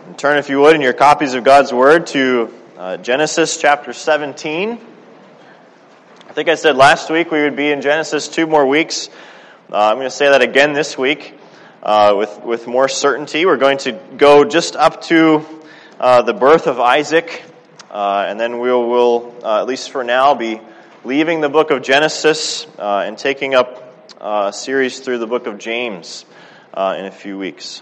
Turn, if you would, in your copies of God's Word to Genesis chapter 17. I think I said last week we would be in Genesis 2 more weeks. I'm going to say that again this week with more certainty. We're going to go just up to the birth of Isaac, and then we will at least for now, be leaving the book of Genesis and taking up a series through the book of James in a few weeks.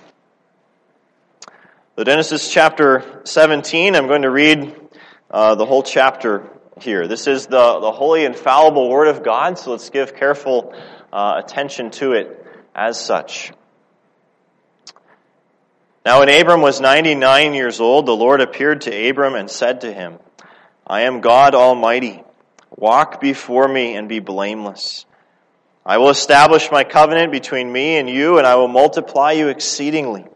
So Genesis chapter 17, I'm going to read the whole chapter here. This is the holy, infallible Word of God, so let's give careful attention to it as such. Now when Abram was 99 years old, the Lord appeared to Abram and said to him, I am God Almighty. Walk before me and be blameless. I will establish my covenant between me and you, and I will multiply you exceedingly.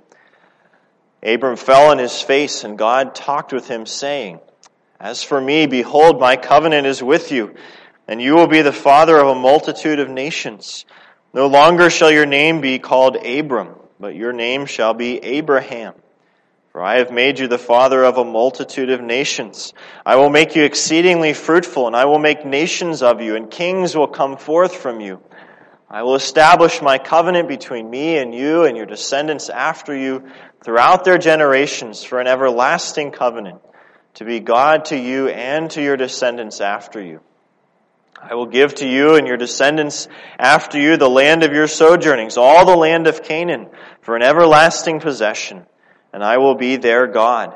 Abram fell on his face, and God talked with him, saying, As for me, behold, my covenant is with you, and you will be the father of a multitude of nations. No longer shall your name be called Abram, but your name shall be Abraham. For I have made you the father of a multitude of nations. I will make you exceedingly fruitful, and I will make nations of you, and kings will come forth from you. I will establish my covenant between me and you and your descendants after you throughout their generations for an everlasting covenant, to be God to you and to your descendants after you. I will give to you and your descendants after you the land of your sojournings, all the land of Canaan, for an everlasting possession, and I will be their God.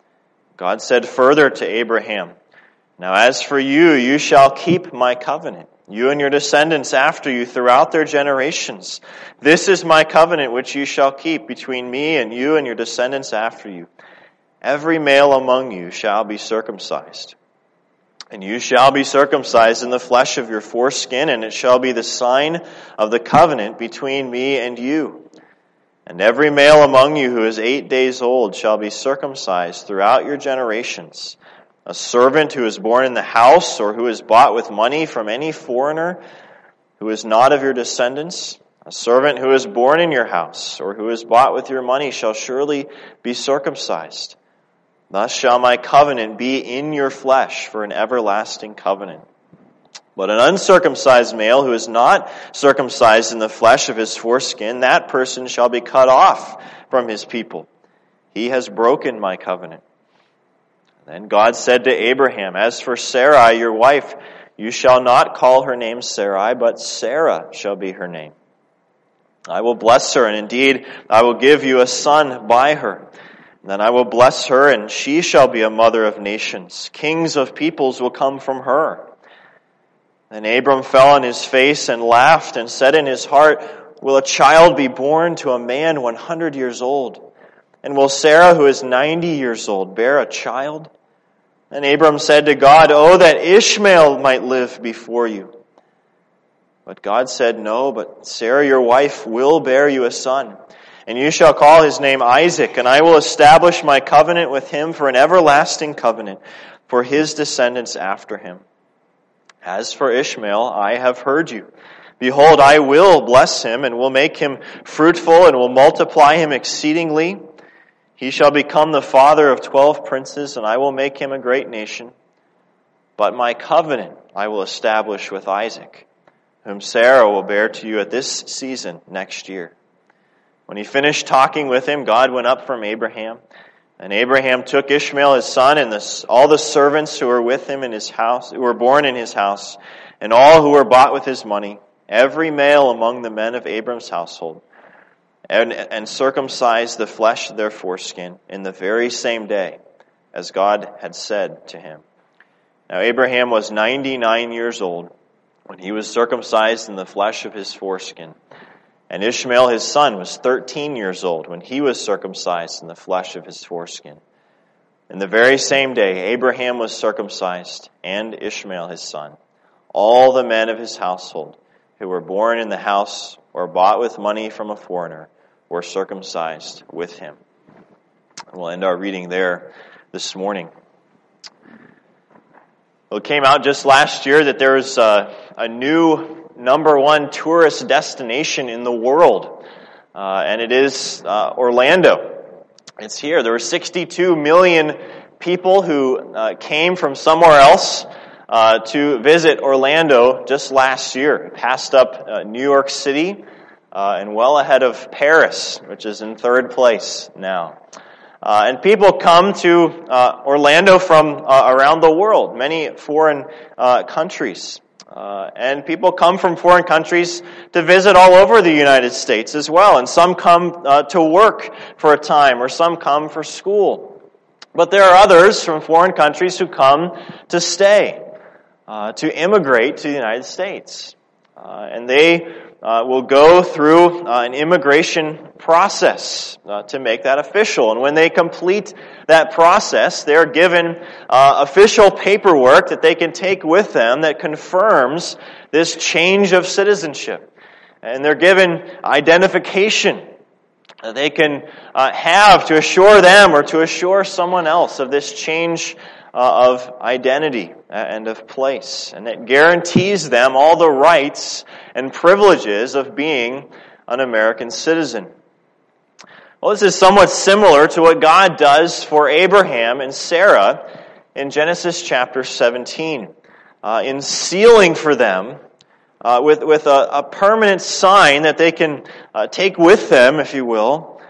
God said further to Abraham, Now as for you, you shall keep my covenant, you and your descendants after you throughout their generations. This is my covenant which you shall keep between me and you and your descendants after you. Every male among you shall be circumcised. And you shall be circumcised in the flesh of your foreskin, and it shall be the sign of the covenant between me and you. And every male among you who is 8 days old shall be circumcised throughout your generations. A servant who is born in the house or who is bought with money from any foreigner who is not of your descendants, a servant who is born in your house or who is bought with your money shall surely be circumcised. Thus shall my covenant be in your flesh for an everlasting covenant. But an uncircumcised male who is not circumcised in the flesh of his foreskin, that person shall be cut off from his people. He has broken my covenant. Then God said to Abraham, As for Sarai, your wife, you shall not call her name Sarai, but Sarah shall be her name. I will bless her, and indeed I will give you a son by her. Then I will bless her, and she shall be a mother of nations. Kings of peoples will come from her. Then Abram fell on his face and laughed and said in his heart, Will a child be born to a man 100 years old? And will Sarah, who is 90 years old, bear a child? And Abram said to God, Oh, that Ishmael might live before you. But God said, No, but Sarah your wife will bear you a son, and you shall call his name Isaac, and I will establish my covenant with him for an everlasting covenant for his descendants after him. As for Ishmael, I have heard you. Behold, I will bless him, and will make him fruitful, and will multiply him exceedingly. He shall become the father of 12 princes, and I will make him a great nation. But my covenant I will establish with Isaac, whom Sarah will bear to you at this season next year. When he finished talking with him, God went up from Abraham. And Abraham took Ishmael his son, and all the servants who were with him in his house, who were born in his house, and all who were bought with his money, every male among the men of Abram's household, and circumcised the flesh of their foreskin in the very same day, as God had said to him. Now Abraham was 99 years old when he was circumcised in the flesh of his foreskin. And Ishmael his son was 13 years old when he was circumcised in the flesh of his foreskin. In the very same day, Abraham was circumcised, and Ishmael his son. All the men of his household who were born in the house or bought with money from a foreigner were circumcised with him. We'll end our reading there this morning. Well, it came out just last year that there was a new number one tourist destination in the world, and it is Orlando. It's here. There were 62 million people who came from somewhere else to visit Orlando just last year. It passed up New York City and well ahead of Paris, which is in third place now. And people come to Orlando from around the world, many foreign countries. And people come from foreign countries to visit all over the United States as well. And some come to work for a time, or some come for school. But there are others from foreign countries who come to stay, to immigrate to the United States. And they will go through an immigration process to make that official. And when they complete that process, they're given official paperwork that they can take with them that confirms this change of citizenship. And they're given identification that they can have to assure them or to assure someone else of this change of identity and of place. And it guarantees them all the rights and privileges of being an American citizen. Well, this is somewhat similar to what God does for Abraham and Sarah in Genesis chapter 17, in sealing for them with a permanent sign that they can take with them, if you will,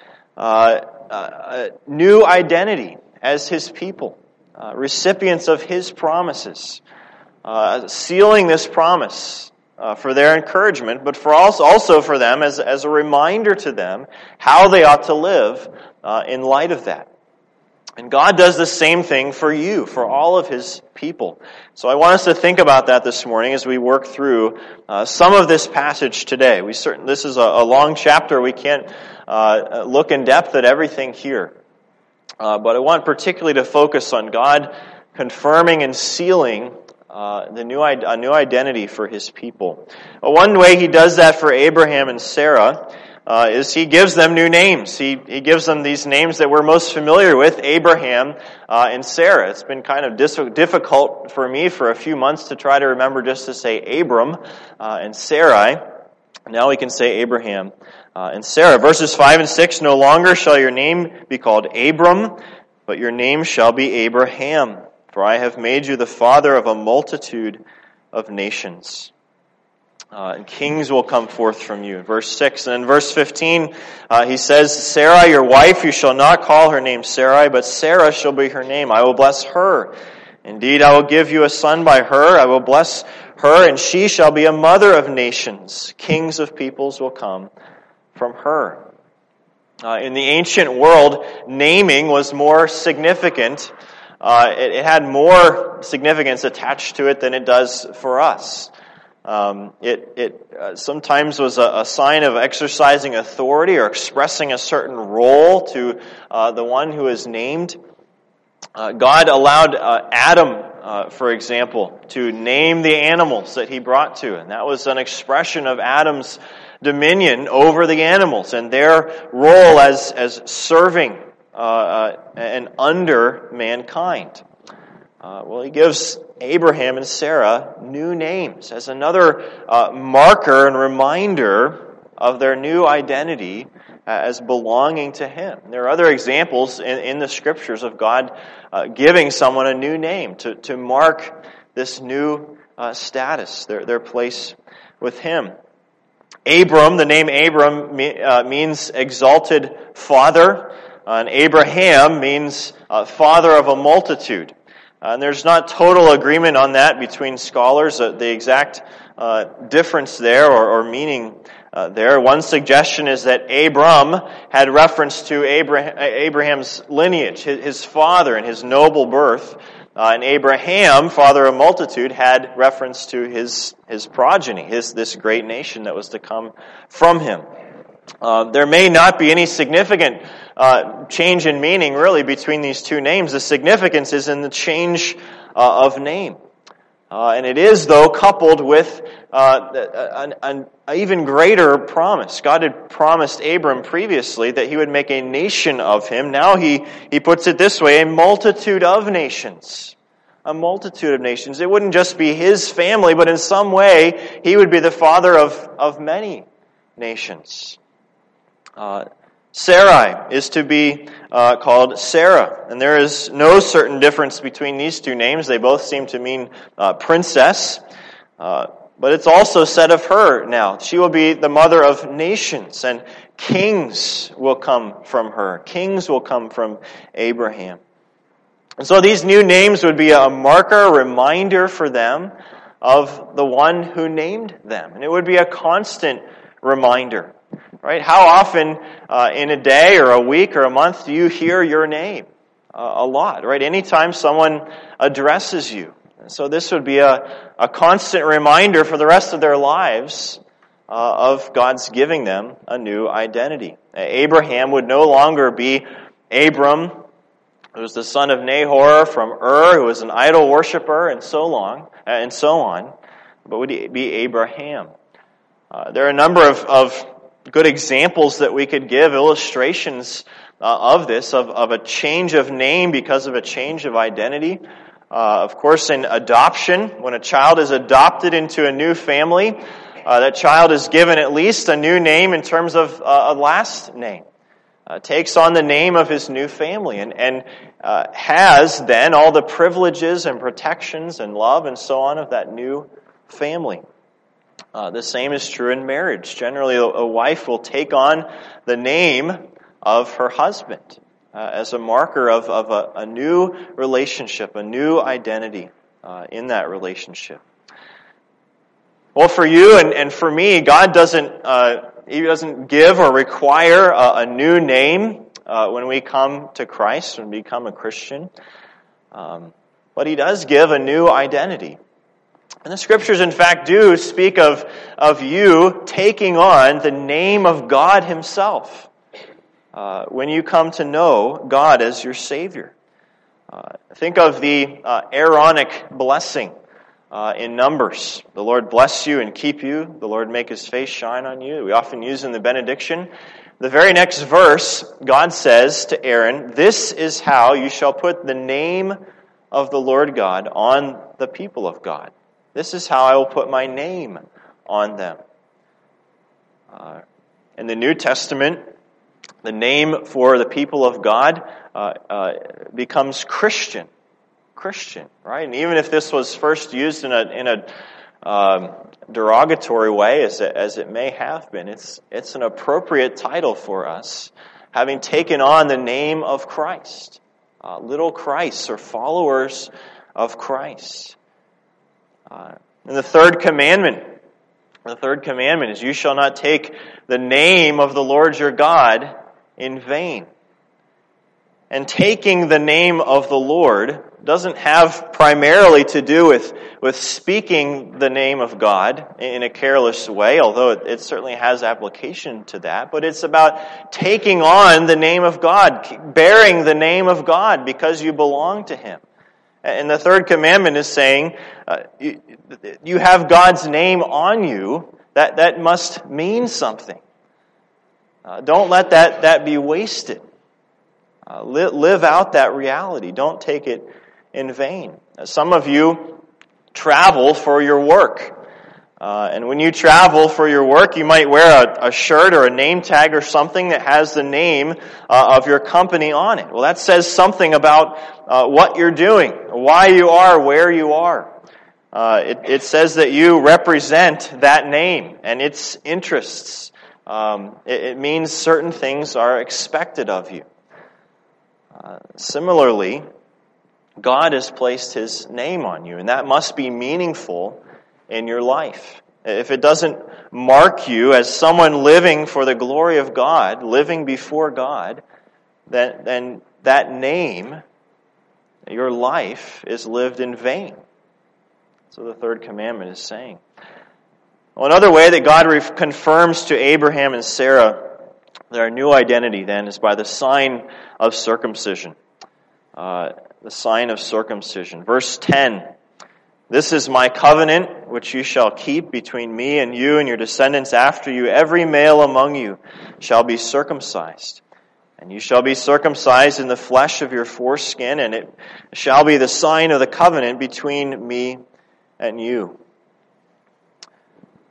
a new identity as His people, recipients of His promises, sealing this promise for their encouragement, but for also for them as a reminder to them how they ought to live in light of that. And God does the same thing for you, for all of His people. So I want us to think about that this morning as we work through some of this passage today. This is a long chapter. We can't look in depth at everything here. But I want particularly to focus on God confirming and sealing a new identity for His people. One way He does that for Abraham and Sarah is He gives them new names. He gives them these names that we're most familiar with, Abraham and Sarah. It's been kind of difficult for me for a few months to try to remember just to say Abram and Sarai. Now we can say Abraham and Sarah. Verses 5 and 6, "No longer shall your name be called Abram, but your name shall be Abraham. For I have made you the father of a multitude of nations. And kings will come forth from you." Verse 6. And in verse 15, he says, "Sarai, your wife, you shall not call her name Sarai, but Sarah shall be her name. I will bless her. Indeed, I will give you a son by her. I will bless her, and she shall be a mother of nations. Kings of peoples will come from her." In the ancient world, naming was more significant. It had more significance attached to it than it does for us. It sometimes was a sign of exercising authority or expressing a certain role to the one who is named. God allowed Adam, for example, to name the animals that he brought to, and that was an expression of Adam's dominion over the animals and their role as serving and under mankind. Well, he gives Abraham and Sarah new names as another marker and reminder of their new identity as belonging to Him. There are other examples in the Scriptures of God giving someone a new name to mark this new status, their place with Him. Abram, the name Abram means exalted father, and Abraham means father of a multitude. And there's not total agreement on that between scholars, the exact difference there or meaning there. One suggestion is that Abram had reference to Abraham's lineage, his father and his noble birth. And Abraham, father of a multitude, had reference to his progeny, this great nation that was to come from him. There may not be any significant change in meaning, really, between these two names. The significance is in the change of name. And it is, though, coupled with an even greater promise. God had promised Abram previously that He would make a nation of him. Now He puts it this way, a multitude of nations. A multitude of nations. It wouldn't just be his family, but in some way, he would be the father of many nations. Sarai is to be called Sarah. And there is no certain difference between these two names. They both seem to mean princess. But it's also said of her now, she will be the mother of nations, and kings will come from her. Kings will come from Abraham. And so these new names would be a marker, a reminder for them of the one who named them. And it would be a constant reminder. Right? How often in a day or a week or a month do you hear your name? A lot, right? Anytime someone addresses you. And so this would be a constant reminder for the rest of their lives of God's giving them a new identity. Abraham would no longer be Abram, who was the son of Nahor from Ur, who was an idol worshiper, and so on, but would be Abraham. There are a number of good examples that we could give, illustrations of this, of a change of name because of a change of identity. Of course, in adoption, when a child is adopted into a new family, that child is given at least a new name in terms of a last name. Takes on the name of his new family and has then all the privileges and protections and love and so on of that new family. The same is true in marriage. Generally, a wife will take on the name of her husband as a marker of a new relationship, a new identity in that relationship. Well, for you and for me, God He doesn't give or require a new name when we come to Christ and become a Christian. But He does give a new identity. And the Scriptures, in fact, do speak of you taking on the name of God Himself when you come to know God as your Savior. Think of the Aaronic blessing in Numbers. The Lord bless you and keep you. The Lord make His face shine on you. We often use in the benediction. The very next verse, God says to Aaron, "This is how you shall put the name of the Lord God on the people of God. This is how I will put my name on them." In the New Testament, the name for the people of God becomes Christian. Christian, right? And even if this was first used in a derogatory way, as it may have been, it's an appropriate title for us, having taken on the name of Christ, little Christs or followers of Christ. And the third commandment is, "You shall not take the name of the Lord your God in vain." And taking the name of the Lord doesn't have primarily to do with speaking the name of God in a careless way, although it certainly has application to that. But it's about taking on the name of God, bearing the name of God because you belong to Him. And the third commandment is saying, you have God's name on you, that must mean something. Don't let that be wasted. Live out that reality. Don't take it in vain. Some of you travel for your work. And when you travel for your work, you might wear a shirt or a name tag or something that has the name of your company on it. Well, that says something about what you're doing, why you are where you are. It says that you represent that name and its interests. It means certain things are expected of you. Similarly, God has placed His name on you, and that must be meaningful in your life. If it doesn't mark you as someone living for the glory of God, living before God, then that name, your life, is lived in vain. So the third commandment is saying. Well, another way that God confirms to Abraham and Sarah their new identity then is by the sign of circumcision. The sign of circumcision. Verse 10. "This is my covenant which you shall keep between me and you and your descendants after you. Every male among you shall be circumcised. And you shall be circumcised in the flesh of your foreskin, and it shall be the sign of the covenant between me and you."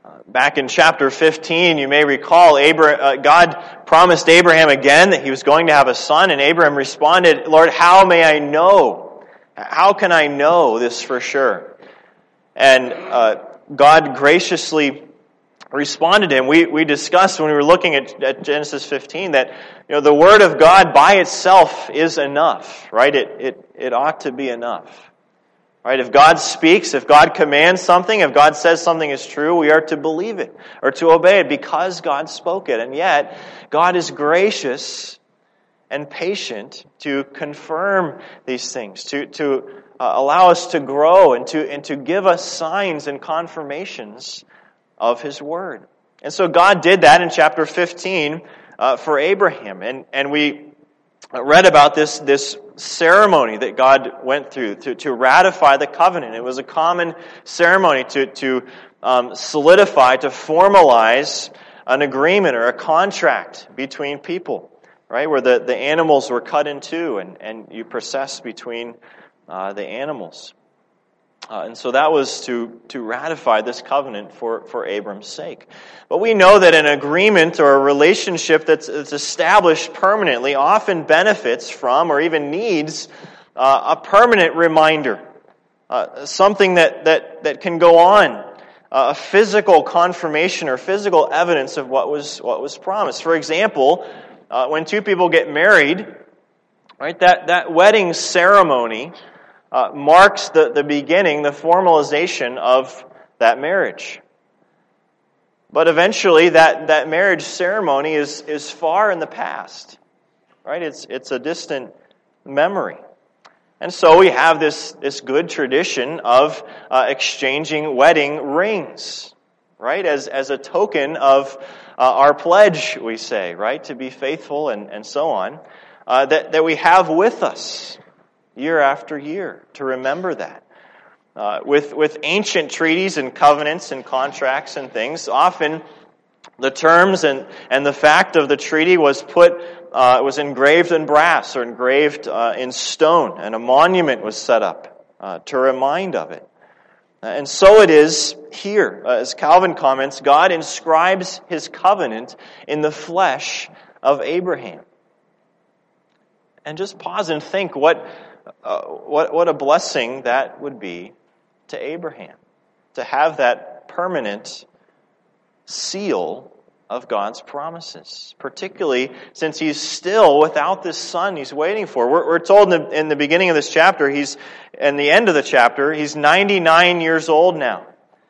Back in chapter 15, you may recall, God promised Abraham again that he was going to have a son, and Abraham responded, "Lord, how may I know? How can I know this for sure?" And God graciously responded to him. We discussed when we were looking at Genesis 15 that the Word of God by itself is enough, right? It ought to be enough. Right? If God speaks, if God commands something, if God says something is true, we are to believe it or to obey it because God spoke it. And yet, God is gracious and patient to confirm these things, to allow us to grow and to give us signs and confirmations of His Word. And so God did that in chapter 15 for Abraham. And we read about this ceremony that God went through to ratify the covenant. It was a common ceremony to solidify, to formalize an agreement or a contract between people, right? Where the animals were cut in two and you process between the animals. And so that was to ratify this covenant for Abram's sake. But we know that an agreement or a relationship that's established permanently often benefits from or even needs a permanent reminder. Something that can go on. A physical confirmation or physical evidence of what was promised. For example, when two people get married, right, that wedding ceremony marks the beginning, the formalization of that marriage. But eventually that marriage ceremony is far in the past. Right? It's a distant memory. And so we have this good tradition of exchanging wedding rings, right? As a token of our pledge, we say, right? To be faithful and so on. That we have with us year after year, to remember that. With ancient treaties and covenants and contracts and things, often the terms and the fact of the treaty was was engraved in brass or engraved in stone, and a monument was set up to remind of it. And so it is here. As Calvin comments, God inscribes His covenant in the flesh of Abraham. And just pause and think what a blessing that would be to Abraham, to have that permanent seal of God's promises, particularly since he's still without this son he's waiting for. We're told in the beginning of this chapter, in the end of the chapter, he's 99 years old now.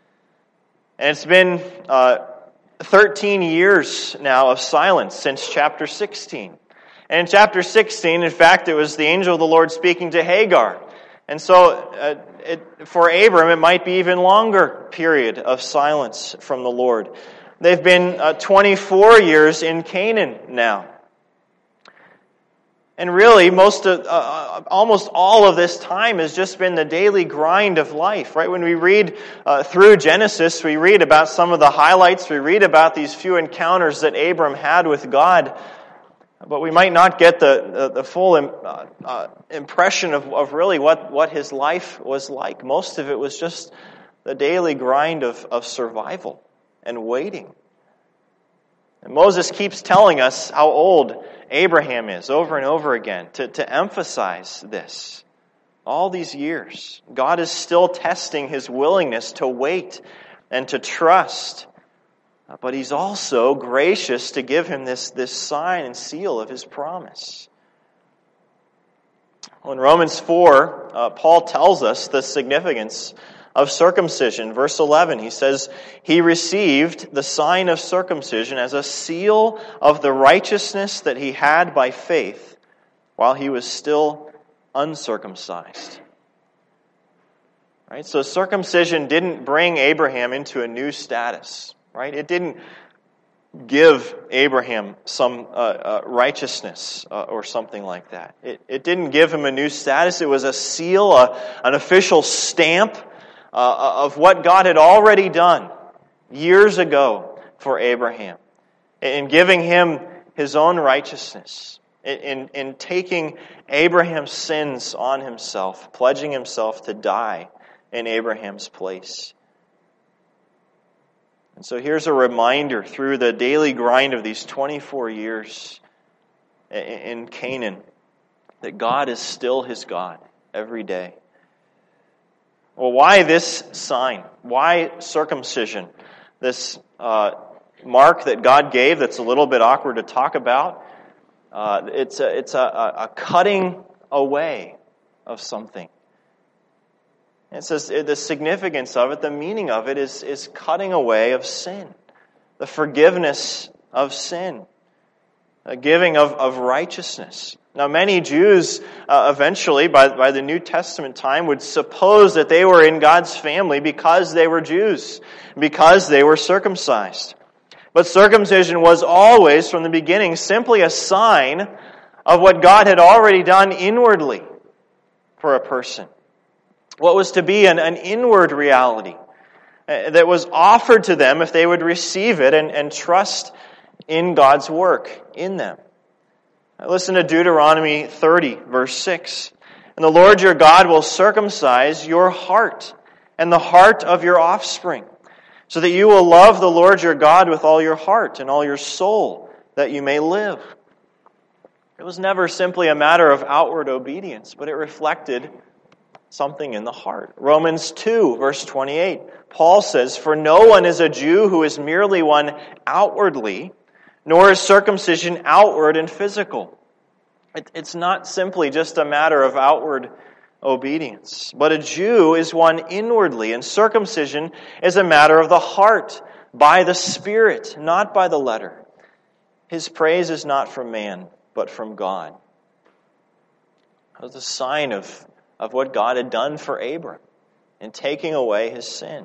And it's been 13 years now of silence since chapter 16. And in chapter 16, in fact, it was the angel of the Lord speaking to Hagar. And so for Abram, it might be even longer period of silence from the Lord. They've been 24 years in Canaan now. And really, almost all of this time has just been the daily grind of life, right? When we read through Genesis, we read about some of the highlights. We read about these few encounters that Abram had with God. But we might not get the full impression of really what his life was like. Most of it was just the daily grind of survival and waiting. And Moses keeps telling us how old Abraham is over and over again to emphasize this. All these years, God is still testing his willingness to wait and to trust. But he's also gracious to give him this sign and seal of his promise. Well, in Romans 4, Paul tells us the significance of circumcision. Verse 11, he says, he received the sign of circumcision as a seal of the righteousness that he had by faith while he was still uncircumcised. Right? So circumcision didn't bring Abraham into a new status. Right? It didn't give Abraham some righteousness or something like that. It didn't give him a new status. It was a seal, an official stamp of what God had already done years ago for Abraham in giving him his own righteousness, in taking Abraham's sins on himself, pledging himself to die in Abraham's place. And so here's a reminder through the daily grind of these 24 years in Canaan that God is still his God every day. Well, why this sign? Why circumcision? This mark that God gave that's a little bit awkward to talk about. It's a cutting away of something. It says the significance of it, the meaning of it is cutting away of sin, the forgiveness of sin, a giving of righteousness. Now, many Jews eventually, by the New Testament time, would suppose that they were in God's family because they were Jews, because they were circumcised. But circumcision was always, from the beginning, simply a sign of what God had already done inwardly for a person. What was to be an inward reality that was offered to them if they would receive it and trust in God's work in them. Listen to Deuteronomy 30, verse 6. And the Lord your God will circumcise your heart and the heart of your offspring, so that you will love the Lord your God with all your heart and all your soul, that you may live. It was never simply a matter of outward obedience, but it reflected something in the heart. Romans 2, verse 28, Paul says, "For no one is a Jew who is merely one outwardly, nor is circumcision outward and physical." It's not simply just a matter of outward obedience, but a Jew is one inwardly, and circumcision is a matter of the heart, by the Spirit, not by the letter. His praise is not from man, but from God. It was a sign of what God had done for Abram in taking away his sin.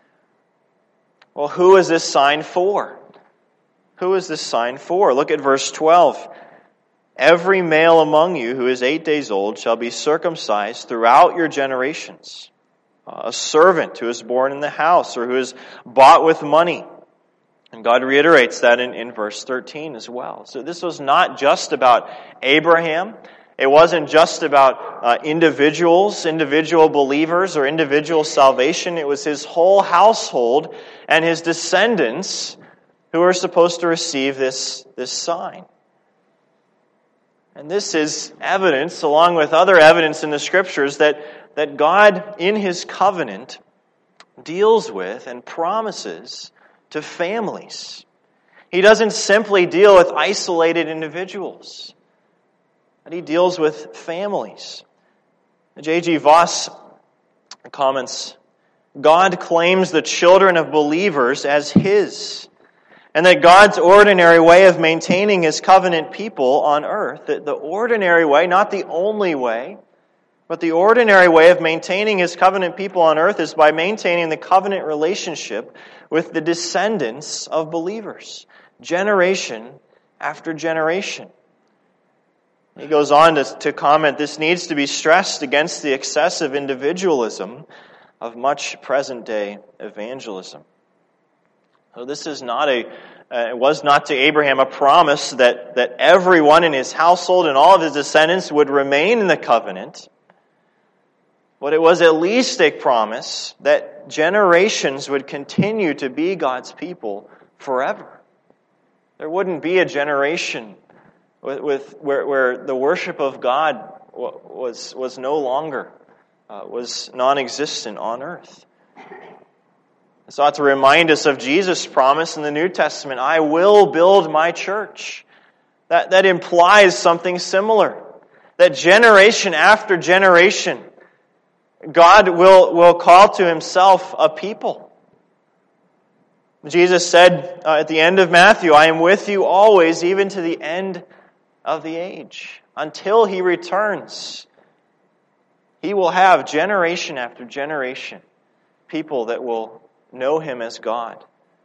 Well, who is this sign for? Who is this sign for? Look at verse 12. "Every male among you who is 8 days old shall be circumcised throughout your generations. A servant who is born in the house or who is bought with money." And God reiterates that in verse 13 as well. So this was not just about Abraham. It wasn't just about individuals, individual believers, or individual salvation. It was his whole household and his descendants who are supposed to receive this sign. And this is evidence, along with other evidence in the Scriptures, that God, in his covenant, deals with and promises to families. He doesn't simply deal with isolated individuals, but he deals with families. J.G. Voss comments, "God claims the children of believers as his, and that God's ordinary way of maintaining his covenant people on earth," the ordinary way, not the only way, but the ordinary way of maintaining his covenant people on earth is by maintaining the covenant relationship with the descendants of believers, generation after generation. He goes on to comment, "This needs to be stressed against the excessive individualism of much present-day evangelism." So this is not it was not to Abraham a promise that everyone in his household and all of his descendants would remain in the covenant, but it was at least a promise that generations would continue to be God's people forever. There wouldn't be a generation where the worship of God was no longer, was non-existent on earth. This ought to remind us of Jesus' promise in the New Testament, "I will build my church." That implies something similar. That generation after generation, God will call to himself a people. Jesus said at the end of Matthew, "I am with you always, even to the end of the age." Until he returns, he will have generation after generation people that will know him as God.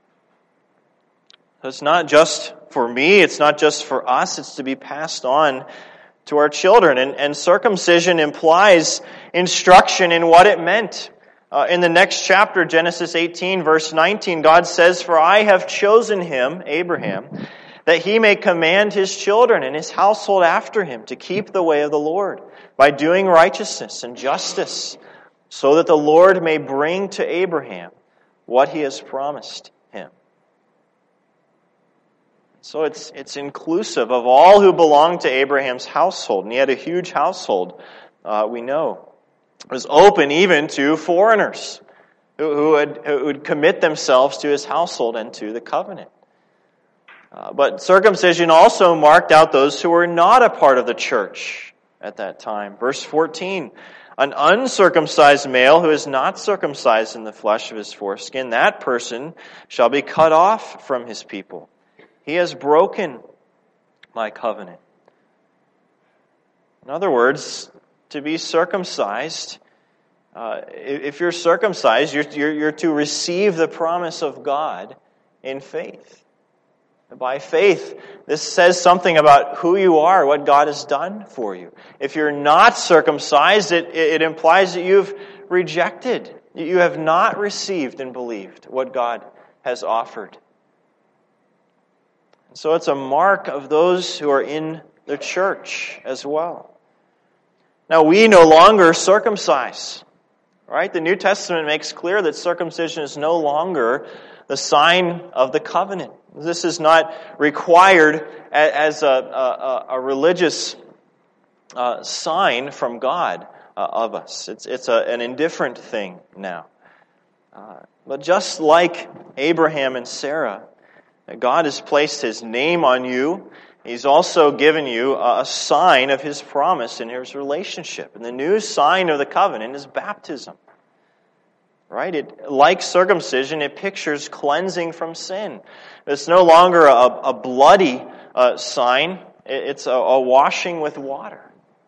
So it's not just for me, it's not just for us, it's to be passed on to our children. And circumcision implies instruction in what it meant. In the next chapter, Genesis 18, verse 19, God says, "For I have chosen him," Abraham, "that he may command his children and his household after him to keep the way of the Lord by doing righteousness and justice, so that the Lord may bring to Abraham what he has promised him." So it's inclusive of all who belonged to Abraham's household. And he had a huge household, we know. It was open even to foreigners who would commit themselves to his household and to the covenant. But circumcision also marked out those who were not a part of the church at that time. Verse 14, an uncircumcised male who is not circumcised in the flesh of his foreskin, that person shall be cut off from his people. He has broken my covenant. In other words, to be circumcised, if you're circumcised, you're to receive the promise of God in faith. By faith, this says something about who you are, what God has done for you. If you're not circumcised, it implies that you've rejected. You have not received and believed what God has offered. So it's a mark of those who are in the church as well. Now, we no longer circumcise. Right? The New Testament makes clear that circumcision is no longer the sign of the covenant. This is not required as a religious sign from God of us. It's an indifferent thing now. But just like Abraham and Sarah, God has placed His name on you. He's also given you a sign of His promise in His relationship. And the new sign of the covenant is baptism. Right? Like circumcision, it pictures cleansing from sin. It's no longer a bloody sign. It's a washing with water.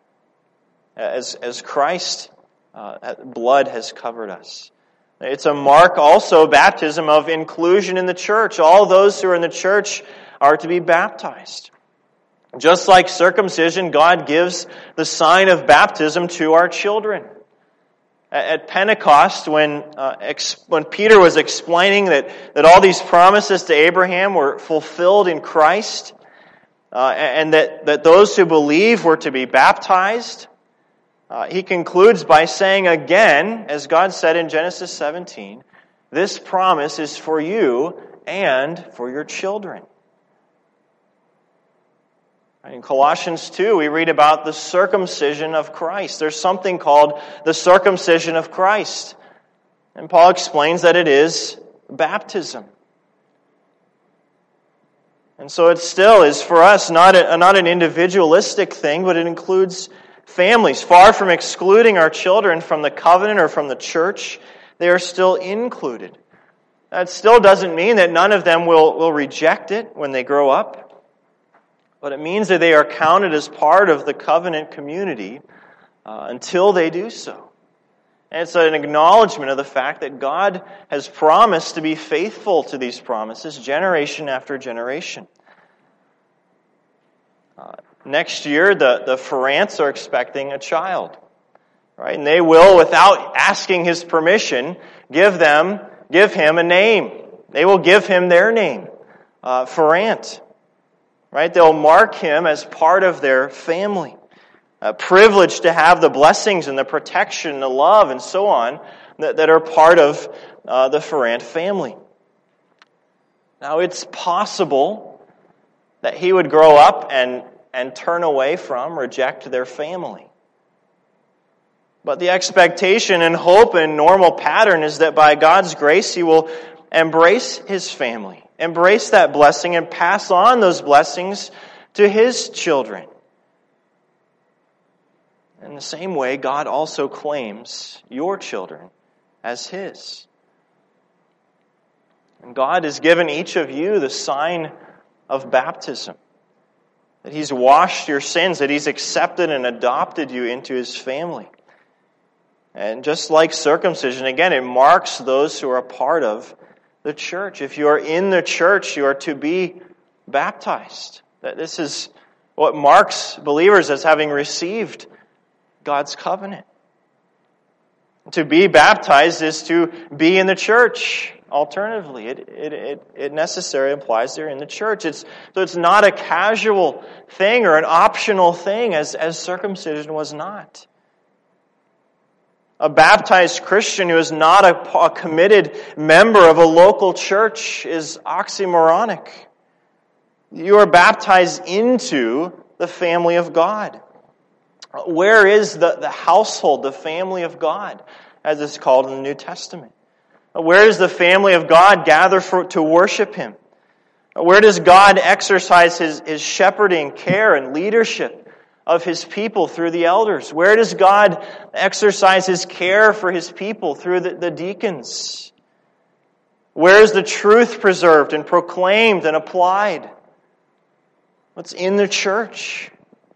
As Christ's blood has covered us. It's a mark also, baptism, of inclusion in the church. All those who are in the church are to be baptized. Just like circumcision, God gives the sign of baptism to our children. At Pentecost, when Peter was explaining that all these promises to Abraham were fulfilled in Christ, and that those who believe were to be baptized, he concludes by saying again, as God said in Genesis 17, this promise is for you and for your children. In Colossians 2, we read about the circumcision of Christ. There's something called the circumcision of Christ. And Paul explains that it is baptism. And so it still is for us not an individualistic thing, but it includes families. Far from excluding our children from the covenant or from the church, they are still included. That still doesn't mean that none of them will reject it when they grow up. But it means that they are counted as part of the covenant community until they do so. And it's an acknowledgement of the fact that God has promised to be faithful to these promises generation after generation. Next year, the Ferrants are expecting a child. Right? And they will, without asking his permission, give him a name. They will give him their name, Ferrant. Right? They'll mark him as part of their family. Privileged to have the blessings and the protection, the love, and so on that are part of the Ferrant family. Now, it's possible that he would grow up and turn away from, reject their family. But the expectation and hope and normal pattern is that by God's grace, he will embrace his family. Embrace that blessing and pass on those blessings to his children. In the same way, God also claims your children as his. And God has given each of you the sign of baptism. That he's washed your sins, that he's accepted and adopted you into his family. And just like circumcision, again, it marks those who are a part of the church. If you are in the church, you are to be baptized. That this is what marks believers as having received God's covenant. To be baptized is to be in the church. Alternatively, it necessarily implies they're in the church. So it's not a casual thing or an optional thing as circumcision was not. A baptized Christian who is not a committed member of a local church is oxymoronic. You are baptized into the family of God. Where is the household, the family of God, as it's called in the New Testament? Where does the family of God gather to worship Him? Where does God exercise His shepherding, care, and leadership of His people through the elders? Where does God exercise His care for His people through the deacons? Where is the truth preserved and proclaimed and applied? What's in the church?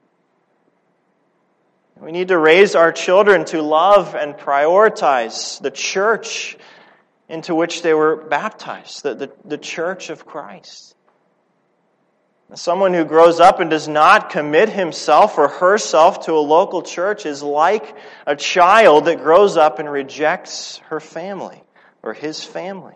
We need to raise our children to love and prioritize the church into which they were baptized, the church of Christ. Someone who grows up and does not commit himself or herself to a local church is like a child that grows up and rejects her family or his family.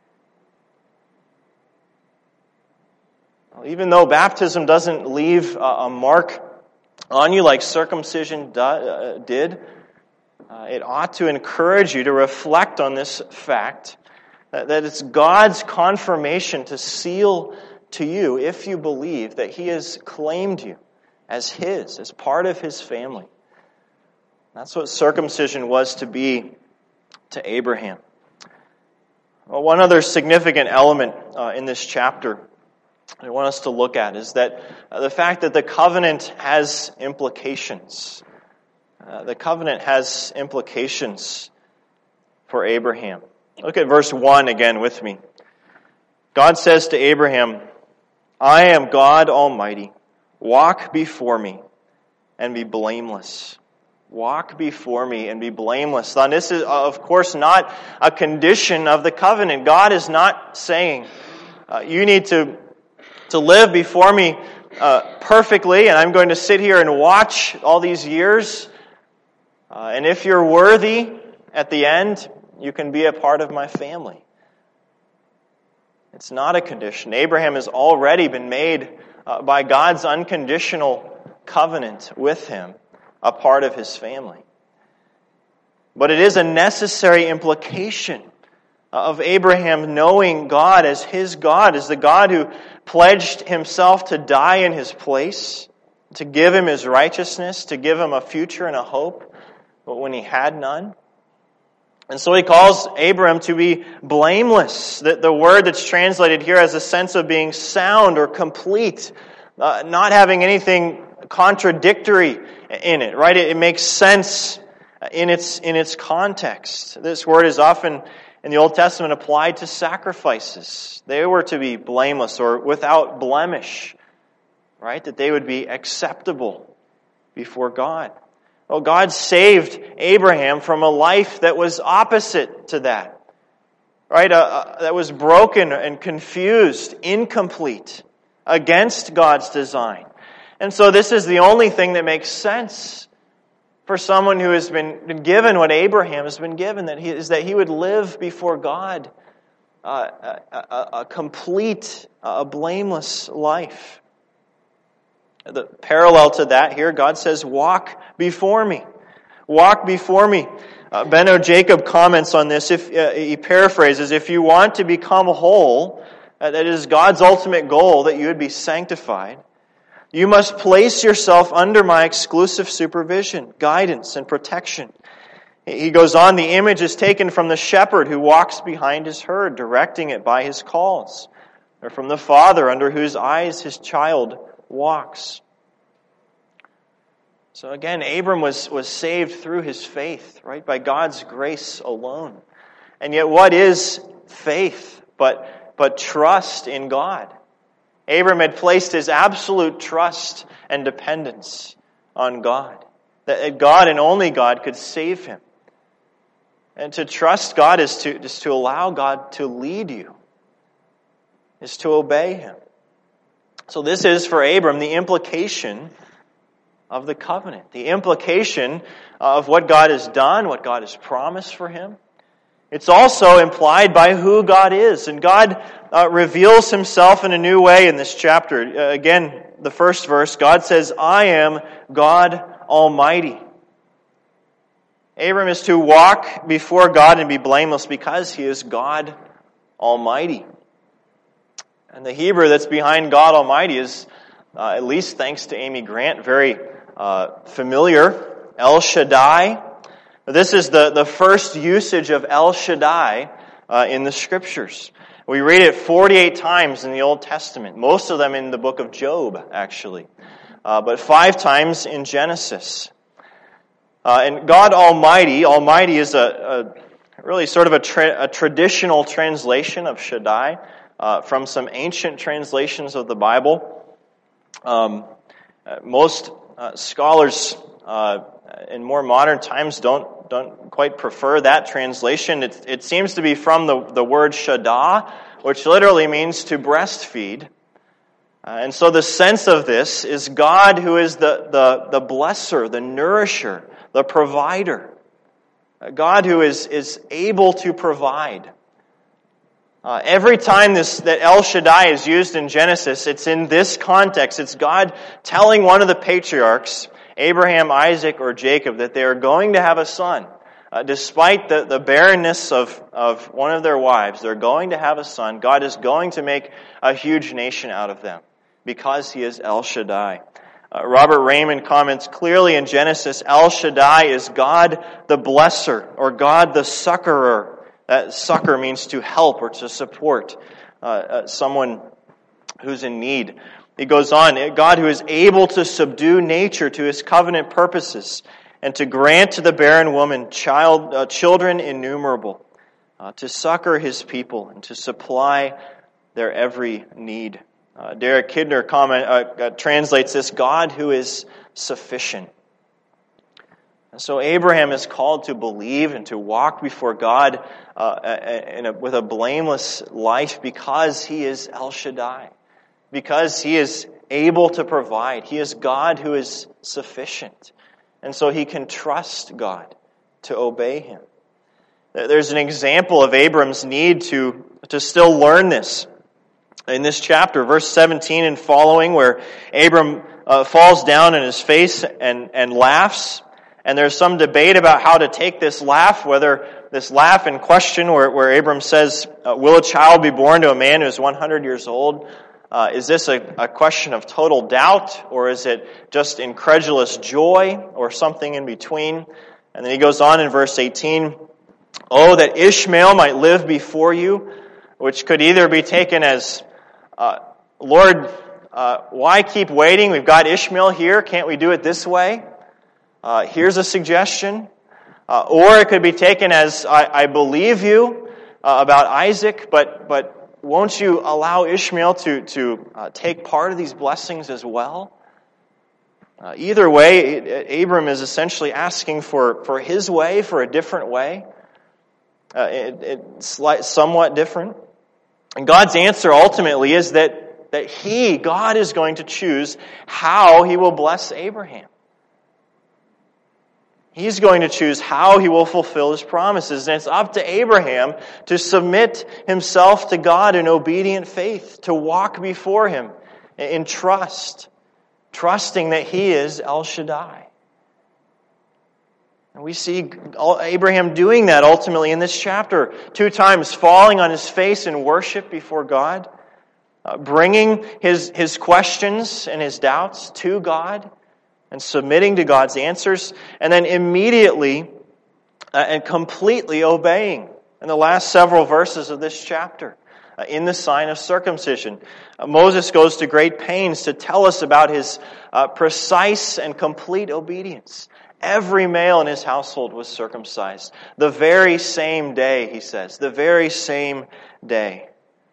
Even though baptism doesn't leave a mark on you like circumcision did, it ought to encourage you to reflect on this fact, that it's God's confirmation to seal to you, if you believe, that He has claimed you as His, as part of His family. That's what circumcision was to be to Abraham. Well, one other significant element in this chapter I want us to look at is that the fact that the covenant has implications. The covenant has implications for Abraham. Look at verse 1 again with me. God says to Abraham, I am God Almighty. Walk before me and be blameless. Walk before me and be blameless. Now, this is, of course, not a condition of the covenant. God is not saying, you need to live before me perfectly, and I'm going to sit here and watch all these years. And if you're worthy at the end, you can be a part of my family. It's not a condition. Abraham has already been made by God's unconditional covenant with him a part of his family. But it is a necessary implication of Abraham knowing God as his God, as the God who pledged himself to die in his place, to give him his righteousness, to give him a future and a hope, but when he had none. And so he calls Abraham to be blameless. The word that's translated here has a sense of being sound or complete, not having anything contradictory in it, right? It makes sense in its context. This word is often in the Old Testament applied to sacrifices. They were to be blameless or without blemish, right? That they would be acceptable before God. Well, God saved Abraham from a life that was opposite to that, right? That was broken and confused, incomplete, against God's design. And so this is the only thing that makes sense for someone who has been given what Abraham has been given, that he would live before God a complete, a blameless life. The parallel to that here, God says, walk before me. Walk before me. Benno Jacob comments on this. He paraphrases, if you want to become whole, that is God's ultimate goal, that you would be sanctified, you must place yourself under my exclusive supervision, guidance, and protection. He goes on, the image is taken from the shepherd who walks behind his herd, directing it by his calls, or from the father under whose eyes his child walks. So again, Abram was saved through his faith, right? By God's grace alone. And yet what is faith but trust in God? Abram had placed his absolute trust and dependence on God. That God and only God could save him. And to trust God is to allow God to lead you. Is to obey Him. So this is for Abram the implication of the covenant. The implication of what God has done, what God has promised for him. It's also implied by who God is. And God reveals Himself in a new way in this chapter. Again, the first verse, God says, I am God Almighty. Abram is to walk before God and be blameless because he is God Almighty. And the Hebrew that's behind God Almighty is, at least thanks to Amy Grant, very familiar. El Shaddai. This is the first usage of El Shaddai in the Scriptures. We read it 48 times in the Old Testament, most of them in the book of Job, actually, but 5 times in Genesis. And God Almighty is a really sort of a traditional translation of Shaddai from some ancient translations of the Bible. Most scholars in more modern times don't quite prefer that translation. It seems to be from the word Shaddai, which literally means to breastfeed. And so the sense of this is God who is the blesser, the nourisher, the provider. God who is able to provide. Every time that El Shaddai is used in Genesis, it's in this context. It's God telling one of the patriarchs, Abraham, Isaac, or Jacob, that they are going to have a son. Despite the barrenness of one of their wives, they're going to have a son. God is going to make a huge nation out of them because He is El Shaddai. Robert Raymond comments clearly in Genesis, El Shaddai is God the blesser, or God the succorer. That succor means to help or to support someone who's in need. He goes on, God who is able to subdue nature to His covenant purposes and to grant to the barren woman children innumerable, to succor His people and to supply their every need. Derek Kidner translates this, God who is sufficient. And so Abraham is called to believe and to walk before God with a blameless life because he is El Shaddai. Because He is able to provide. He is God who is sufficient. And so he can trust God to obey Him. There's an example of Abram's need to still learn this. In this chapter, verse 17 and following, where Abram falls down on his face and laughs. And there's some debate about how to take this laugh, whether this laugh in question where Abram says, will a child be born to a man who is 100 years old? Is this a question of total doubt, or is it just incredulous joy, or something in between? And then he goes on in verse 18, oh, that Ishmael might live before you, which could either be taken as, Lord, why keep waiting? We've got Ishmael here. Can't we do it this way? Here's a suggestion. Or it could be taken as, I believe you about Isaac, but won't you allow Ishmael to take part of these blessings as well? Either way, Abram is essentially asking for his way, for a different way. It's somewhat different. And God's answer ultimately is that God is going to choose how He will bless Abraham. He's going to choose how He will fulfill His promises. And it's up to Abraham to submit himself to God in obedient faith, to walk before Him in trust, trusting that He is El Shaddai. And we see Abraham doing that ultimately in this chapter. 2 times falling on his face in worship before God, bringing his questions and his doubts to God, and submitting to God's answers, and then immediately and completely obeying in the last several verses of this chapter in the sign of circumcision. Moses goes to great pains to tell us about his precise and complete obedience. Every male in his household was circumcised. The very same day, he says. The very same day.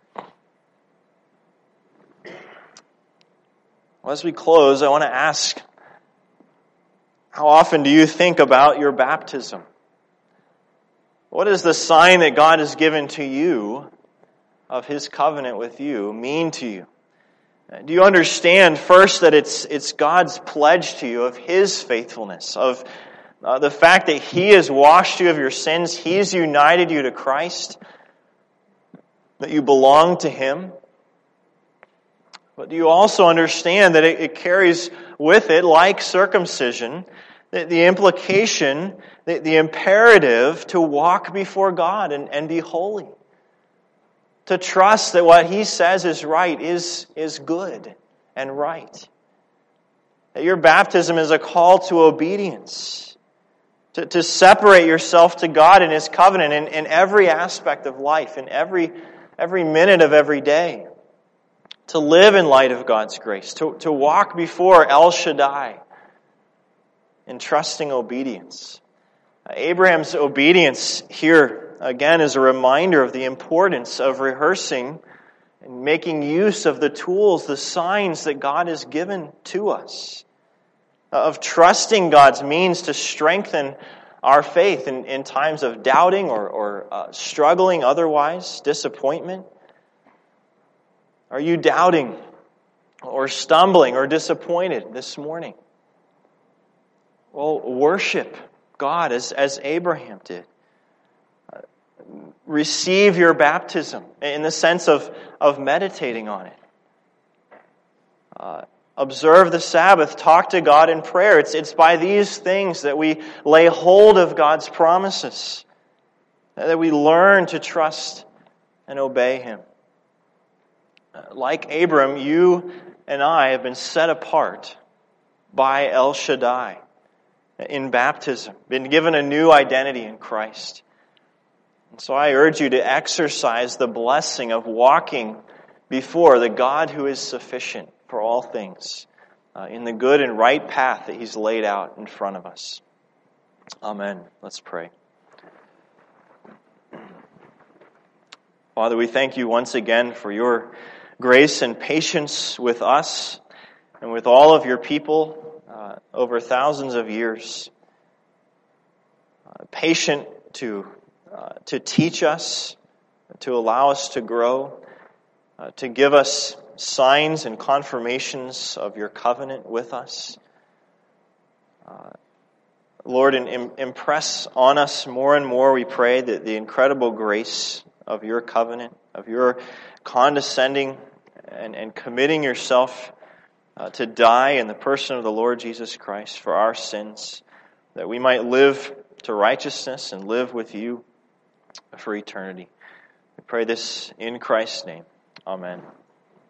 Well, as we close, I want to ask, how often do you think about your baptism? What does the sign that God has given to you of His covenant with you mean to you? Do you understand first that it's God's pledge to you of His faithfulness, of the fact that He has washed you of your sins, He's united you to Christ, that you belong to Him? But do you also understand that it carries with it, like circumcision, the implication, the imperative to walk before God and be holy? to trust that what He says is right is good and right. That your baptism is a call to obedience, to separate yourself to God and His covenant in every aspect of life, in every minute of every day. To live in light of God's grace, to walk before El Shaddai in trusting obedience. Abraham's obedience here, again, is a reminder of the importance of rehearsing and making use of the tools, the signs that God has given to us. Of trusting God's means to strengthen our faith in times of doubting or struggling otherwise, disappointment. Are you doubting or stumbling or disappointed this morning? Well, worship God as Abraham did. Receive your baptism in the sense of meditating on it. Observe the Sabbath. Talk to God in prayer. It's by these things that we lay hold of God's promises, that we learn to trust and obey Him. Like Abram, you and I have been set apart by El Shaddai in baptism, been given a new identity in Christ. And so I urge you to exercise the blessing of walking before the God who is sufficient for all things, in the good and right path that He's laid out in front of us. Amen. Let's pray. Father, we thank You once again for Your grace and patience with us and with all of Your people over thousands of years. Patient to teach us, to allow us to grow, to give us signs and confirmations of Your covenant with us. Lord, impress on us more and more, we pray, that the incredible grace of Your covenant, of Your condescending and committing Yourself to die in the person of the Lord Jesus Christ for our sins, that we might live to righteousness and live with You for eternity. We pray this in Christ's name. Amen.